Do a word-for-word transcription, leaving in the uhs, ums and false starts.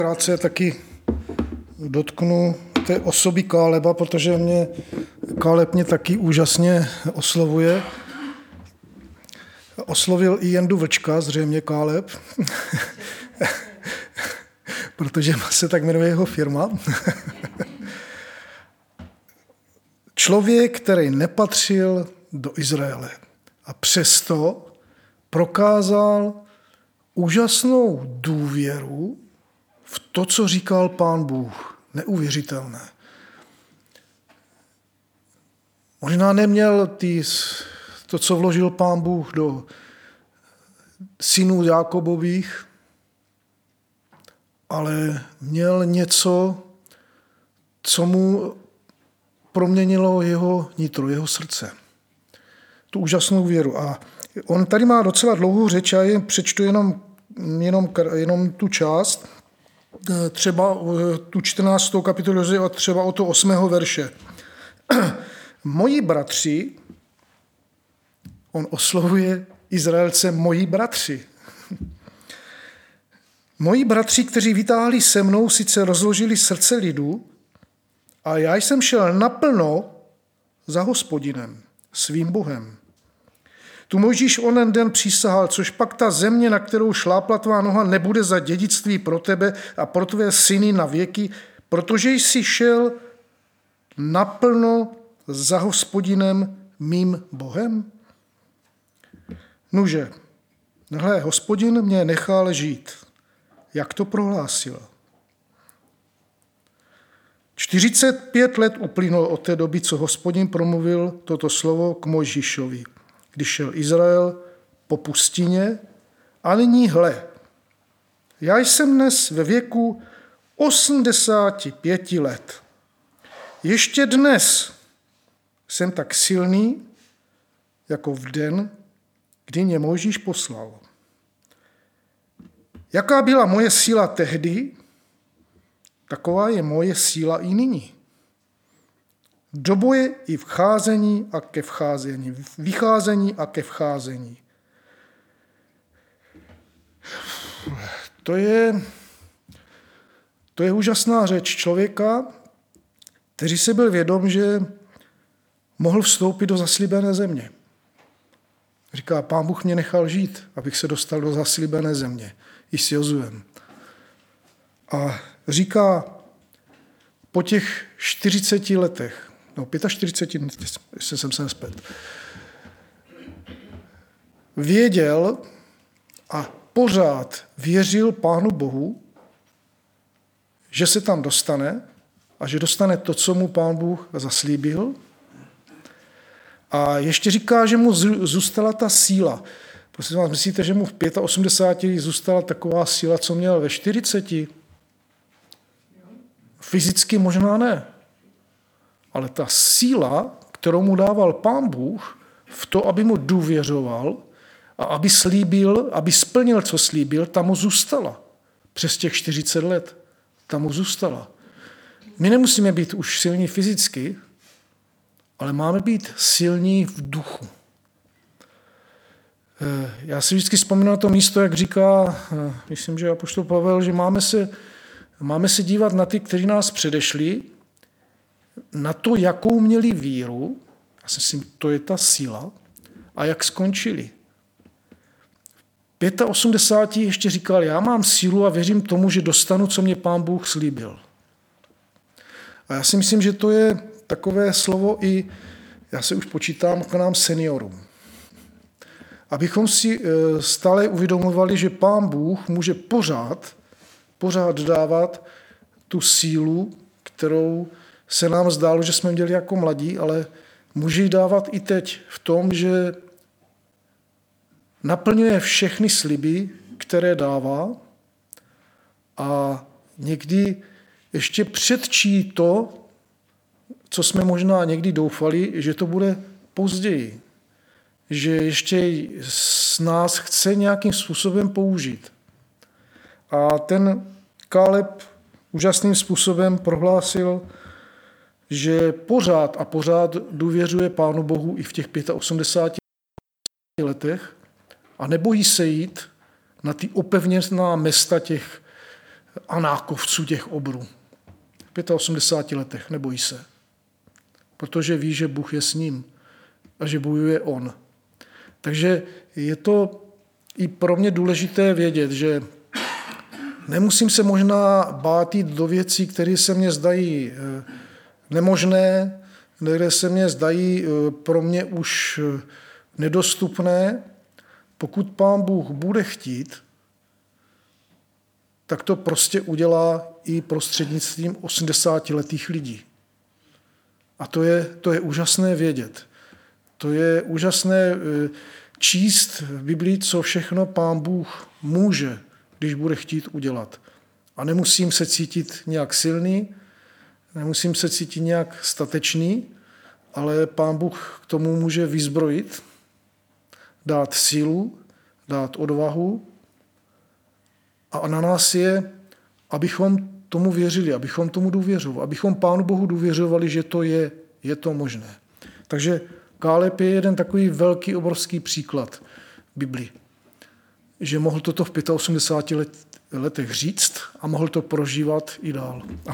Krátce taky dotknu té osoby Káleba, protože mě Káleb mě taky úžasně oslovuje. Oslovil i Jendu Vlčka, zřejmě Káleb, protože se tak jmenuje jeho firma. Člověk, který nepatřil do Izraele a přesto prokázal úžasnou důvěru v to, co říkal Pán Bůh. Neuvěřitelné. Možná neměl ty, to, co vložil Pán Bůh do synů Jákobových, ale měl něco, co mu proměnilo jeho nitro, jeho srdce. Tu úžasnou věru. A on tady má docela dlouhou řeč, já jen přečtu jenom, jenom, jenom tu část, třeba tu čtrnáctou kapitolu, třeba o to osmého verše. Moji bratři, on oslovuje Izraelce moji bratři. Moji bratři, kteří vytáhli se mnou, sice rozložili srdce lidu, a já jsem šel naplno za Hospodinem, svým Bohem. Tu Mojžíš onen den přísahal, což pak ta země, na kterou šlápla tvá noha, nebude za dědictví pro tebe a pro tvé syny na věky, protože jsi šel naplno za Hospodinem, mým Bohem. Nuže, hle, Hospodin mě nechal žít. Jak to prohlásil? čtyřicet pět let uplynulo od té doby, co Hospodin promluvil toto slovo k Mojžíšovi, když šel Izrael po pustině, a nyní hle, já jsem dnes ve věku osmdesáti pěti let. Ještě dnes jsem tak silný, jako v den, kdy mě Mojžíš poslal. Jaká byla moje síla tehdy, taková je moje síla i nyní. Do boje i vcházení a ke vcházení. Vycházení a ke vcházení. To je, to je úžasná řeč člověka, který si byl vědom, že mohl vstoupit do zaslíbené země. Říká, Pán Bůh mě nechal žít, abych se dostal do zaslíbené země. I s Jozuem. A říká, po těch čtyřiceti letech, no čtyřiceti pěti, jestli jsem se nespět, věděl a pořád věřil Pánu Bohu, že se tam dostane a že dostane to, co mu Pán Bůh zaslíbil. A ještě říká, že mu zůstala ta síla. Prosím vás, myslíte, že mu v osmdesáti pěti zůstala taková síla, co měl ve čtyřiceti? Fyzicky možná ne. Ale ta síla, kterou mu dával Pán Bůh, v to, aby mu důvěřoval a aby slíbil, aby splnil, co slíbil, tam mu zůstala. Přes těch čtyřicet let. Tam mu zůstala. My nemusíme být už silní fyzicky, ale máme být silní v duchu. Já si vždycky vzpomínám na to místo, jak říká, myslím, že apoštol Pavel, že máme se, máme se dívat na ty, kteří nás předešli, na to, jakou měli víru, já si myslím, to je ta síla, a jak skončili. V osmdesáti pěti ještě říkal, já mám sílu a věřím tomu, že dostanu, co mě Pán Bůh slíbil. A já si myslím, že to je takové slovo i, já se už počítám k nám seniorům. Abychom si stále uvědomovali, že Pán Bůh může pořád, pořád dávat tu sílu, kterou se nám zdálo, že jsme měli jako mladí, ale může ji dávat i teď v tom, že naplňuje všechny sliby, které dává, a někdy ještě předčí to, co jsme možná někdy doufali, že to bude později. Že ještě z nás chce nějakým způsobem použít. A ten Káleb úžasným způsobem prohlásil, že pořád a pořád důvěřuje Pánu Bohu i v těch osmdesáti pěti letech a nebojí se jít na ty opevněná města těch Anákovců, těch obrů. V osmdesáti pěti letech, nebojí se. Protože ví, že Bůh je s ním a že bojuje on. Takže je to i pro mě důležité vědět, že nemusím se možná bát jít do věcí, které se mně zdají nemožné, které se mně zdají pro mě už nedostupné. Pokud Pán Bůh bude chtít, tak to prostě udělá i prostřednictvím osmdesátiletých lidí. A to je, to je úžasné vědět. To je úžasné číst v Biblii, co všechno Pán Bůh může, když bude chtít udělat. A nemusím se cítit nějak silný, nemusím se cítit nějak statečný, ale Pán Bůh k tomu může vyzbrojit, dát sílu, dát odvahu a na nás je, abychom tomu věřili, abychom tomu důvěřovali, abychom Pánu Bohu důvěřovali, že to je, je to možné. Takže Káleb je jeden takový velký, obrovský příklad Biblii, že mohl toto v osmdesáti pěti letech říct a mohl to prožívat i dál.